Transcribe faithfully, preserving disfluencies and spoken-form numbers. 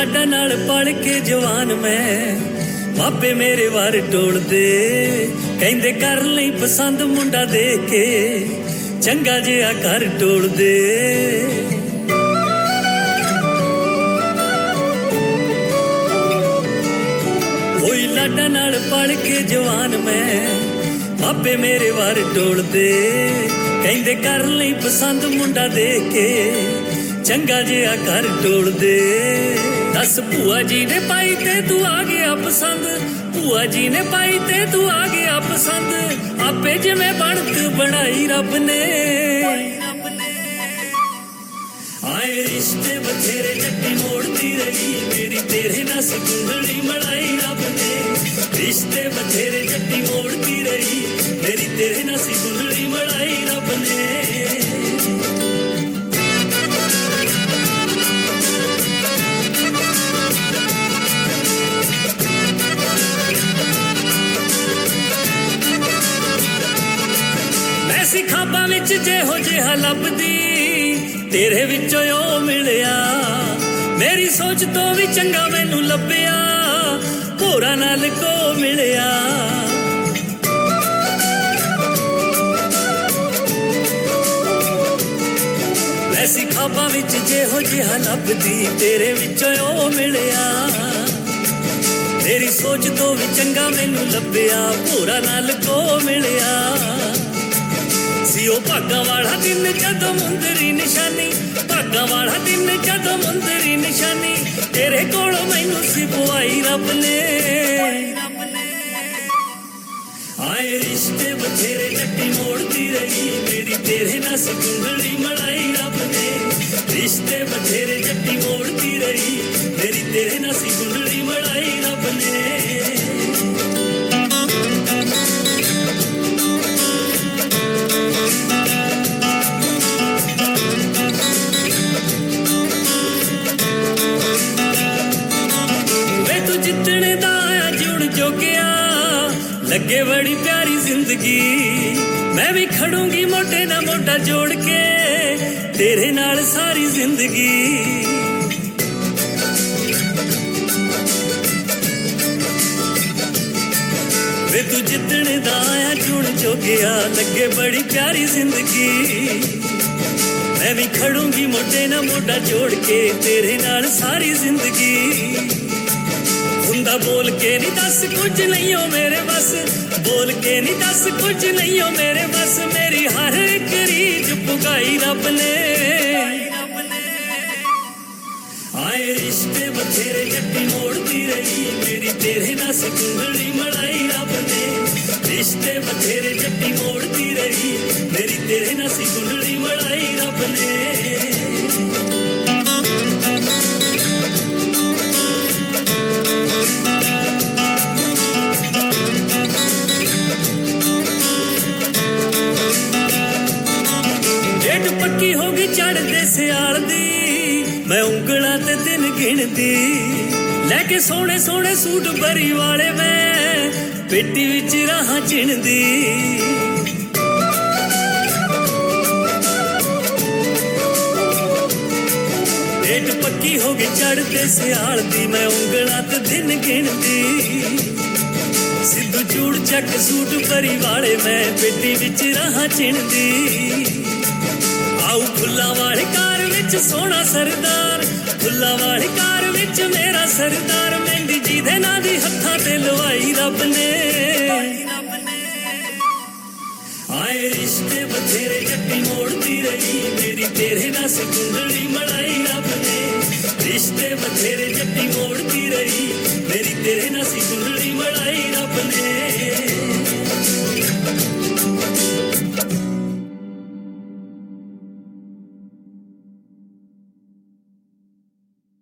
ਲਾਡਾ ਨਾਲ ਪਲ ਕੇ ਜਵਾਨ ਮੈਂ ਬਾਬੇ ਮੇਰੇ ਵਾਰ ਟੋਲਦੇ ਕਹਿੰਦੇ ਕਰ ਲਈ ਪਸੰਦ ਮੁੰਡਾ ਦੇਖ ਕੇ ਚੰਗਾ ਜਿਹਾ ਘਰ ਟੋਲਦੇ ਕੋਈ ਲਾਡਾ ਨਾਲ ਪਲ ਕੇ ਜਵਾਨ ਮੈਂ ਬਾਬੇ ਮੇਰੇ ਵਾਰ ਟੋਲਦੇ ਕਹਿੰਦੇ ਕਰ ਲਈ ਪਸੰਦ ਮੁੰਡਾ ਦੇਖ ਕੇ ਚੰਗਾ ਜਿਹਾ ਘਰ ਟੋਲਦੇ ਦਸ ਭੂਆ ਜੀ ਨੇ ਪਾਈ ਤੇ ਤੂੰ ਆ ਗਿਆ ਪਸੰਦ ਭੂਆ ਜੀ ਨੇ ਪਾਈ ਤੇ ਤੂੰ ਆ ਗਿਆ ਪਸੰਦ ਆਪੇ ਜਿਵੇਂ ਬਣਤ ਬਣਾਈ ਰੱਬ ਨੇ ਆਏ ਰਿਸ਼ਤੇ ਬਥੇਰੇ ਜੱਟੀ ਮੋੜਦੀ ਰਹੀ ਮੇਰੀ ਤੇਰੇ ਨਾਲ ਸੁੰਦਰੀ ਮਲਾਈ ਰੱਬ ਨੇ ਰਿਸ਼ਤੇ ਬਥੇਰੇ ਜੱਟੀ ਮੋੜਦੀ ਰਹੀ ਮੇਰੀ ਤੇਰੇ ਨਾਲ ਸੁੰਦਰੀ ਮਲਾਈ ਰੱਬ ਨੇ ਐਸੀ ਖਾਬਾਂ ਵਿੱਚ ਜਿਹੋ ਜਿਹਾ ਲੱਭਦੀ ਤੇਰੇ ਵਿੱਚੋਂ ਉਹ ਮਿਲਿਆ ਮੇਰੀ ਸੋਚ ਤੋਂ ਵੀ ਚੰਗਾ ਮੈਨੂੰ ਲੱਭਿਆ ਭੋਰਾ ਨਾਲ ਕੋ ਮਿਲਿਆ ਐਸੀ ਖਾਬਾਂ ਵਿੱਚ ਜਿਹੋ ਜਿਹਾ ਲੱਭਦੀ ਤੇਰੇ ਵਿੱਚੋਂ ਉਹ ਮਿਲਿਆ ਮੇਰੀ ਸੋਚ ਤੋਂ ਵੀ ਚੰਗਾ ਮੈਨੂੰ ਲੱਭਿਆ ਭੋਰਾ ਨਾਲ ਕੋ ਮਿਲਿਆ ਸੀ ਉਹ ਭਾਗਾਂ ਵਾਲਾ ਦਿਨ ਜਦੋਂ ਮੁੰਦਰੀ ਨਿਸ਼ਾਨੀ ਭਾਗਾਂ ਵਾਲਾ ਦਿਨ ਜਦੋਂ ਮੁੰਦਰੀ ਨਿਸ਼ਾਨੀ ਤੇਰੇ ਕੋਲੋਂ ਮੈਨੂੰ ਸੀ ਪੁਆਈ ਰੱਬ ਨੇ ਆਏ ਰਿਸ਼ਤੇ ਬਥੇਰੇ ਜੱਟੀ ਮੋੜਦੀ ਰਹੀ ਮੇਰੀ ਤੇਰੇ ਨਾਲ ਸੁੰਦਰੀ ਮਲਾਈ ਰੱਬ ਨੇ ਰਿਸ਼ਤੇ ਬਥੇਰੇ ਜੱਟੀ ਮੋੜਦੀ ਰਹੀ ਮੇਰੀ ਤੇਰੇ ਨਾਲ ਸੁੰਦਰੀ ਮਲਾਈ ਰੱਬ ਨੇ ਲੱਗੇ ਬੜੀ ਪਿਆਰੀ ਜ਼ਿੰਦਗੀ ਮੈਂ ਵੀ ਖੜੂੰਗੀ ਮੋਢੇ ਨਾਲ ਮੋਢਾ ਜੋੜ ਕੇ ਤੇਰੇ ਨਾਲ ਸਾਰੀ ਜ਼ਿੰਦਗੀ ਵੇ ਤੂੰ ਜਿੱਦਣ ਦਾ ਆਇਆ ਜੁੜ ਜੋਗਿਆ ਲੱਗੇ ਬੜੀ ਪਿਆਰੀ ਜ਼ਿੰਦਗੀ ਮੈਂ ਵੀ ਖੜੂੰਗੀ ਮੋਢੇ ਨਾਲ ਮੋਢਾ ਜੋੜ ਕੇ ਤੇਰੇ ਨਾਲ ਸਾਰੀ ਜ਼ਿੰਦਗੀ ਹੁੰਦਾ ਬੋਲ ਕੇ ਨਹੀਂ ਦੱਸ ਕੁਝ ਨਹੀਂ ਓ ਮੇਰੇ ਬਸ ਬੋਲ ਕੇ ਨਹੀਂ ਦੱਸ ਕੁਝ ਨਹੀਂ ਓ ਮੇਰੇ ਬਸ ਮੇਰੀ ਹਰ ਇੱਕ ਰੀਝ ਪੁਗਾਈ ਰੱਬ ਨੇ ਆਏ ਰਿਸ਼ਤੇ ਬਥੇਰੇ ਜੱਟੀ ਮੋੜਦੀ ਰਹੀ ਮੇਰੀ ਤੇਰੇ ਨਾਲ ਸੁੰਦਰੀ ਮਲਾਈ ਰੱਬ ਨੇ ਰਿਸ਼ਤੇ ਬਥੇਰੇ ਜੱਟੀ ਮੋੜਦੀ ਰਹੀ ਮੇਰੀ ਤੇਰੇ ਨਾਲ ਸੁੰਦਰੀ ਮਲਾਈ ਰੱਬ ਨੇ ਪੱਕੀ ਹੋ ਗਈ ਚੜ੍ਹਦੇ ਸਿਆਲ ਦੀ ਮੈਂ ਉਂਗਲਾਂ ਤੇ ਦਿਨ ਗਿਣਦੀ ਲੈ ਕੇ ਸੋਹਣੇ ਸੋਹਣੇ ਸੂਟ ਬਰੀ ਵਾਲੇ ਮੈਂ ਪੇਟੀ ਵਿੱਚ ਰਾਹਾਂ ਚਿਣਦੀ ਡੇਟ ਪੱਕੀ ਹੋ ਗਈ ਚੜ੍ਹਦੇ ਸਿਆਲ ਦੀ ਮੈਂ ਉਂਗਲਾਂ ਤੇ ਦਿਨ ਗਿਣਦੀ ਸਿੱਧੂ ਚੂੜ ਚੱਕ ਸੂਟ ਬਰੀ ਵਾਲੇ ਮੈਂ ਪੇਟੀ ਵਿੱਚ ਰਾਹਾਂ ਚਿਣਦੀ ਆਉ ਫੁੱਲਾਂ ਵਾਲੀ ਕਾਰ ਵਿੱਚ ਸੋਹਣਾ ਸਰਦਾਰ ਫੁੱਲਾਂ ਵਾਲੀ ਕਾਰ ਵਿੱਚ ਮੇਰਾ ਸਰਦਾਰ ਮਹਿੰਦੀ ਜੀ ਦੇ ਨਾਂ ਦੀ ਹੱਥਾਂ ਤੇ ਲਵਾਈ ਰੱਬ ਨੇ ਆਏ ਰਿਸ਼ਤੇ ਬਥੇਰੇ ਜੱਟੀ ਮੋੜਦੀ ਰਹੀ ਮੇਰੀ ਤੇਰੇ ਨਾਲ ਸੁੰਦਰੀ ਮਲਾਈ ਰੱਬ ਨੇ ਰਿਸ਼ਤੇ ਬਥੇਰੇ ਜੱਟੀ ਮੋੜਦੀ ਰਹੀ ਮੇਰੀ ਤੇਰੇ ਨਾਲ ਸੁੰਦਰੀ ਮਲਾਈ ਰੱਬ ਨੇ